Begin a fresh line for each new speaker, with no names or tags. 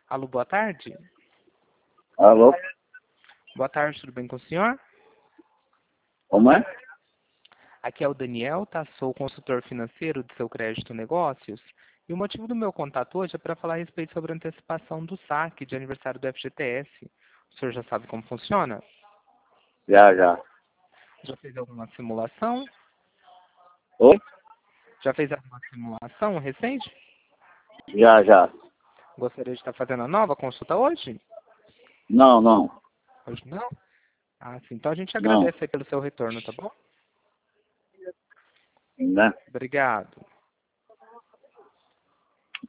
Alô, boa tarde.
Alô?
Boa tarde, tudo bem com o senhor?
Como é?
Aqui é o Daniel, tá? Sou consultor financeiro do seu Crédito Negócios. E o motivo do meu contato hoje é para falar a respeito sobre a antecipação do saque de aniversário do FGTS. O senhor já sabe como funciona?
Já.
Já fez alguma simulação?
Oi?
Já fez alguma simulação recente?
Já.
Gostaria de estar fazendo a nova consulta hoje?
Não.
Hoje não? Ah, sim. Então a gente
Não.
agradece aí pelo seu retorno, tá bom?
Né?
Obrigado.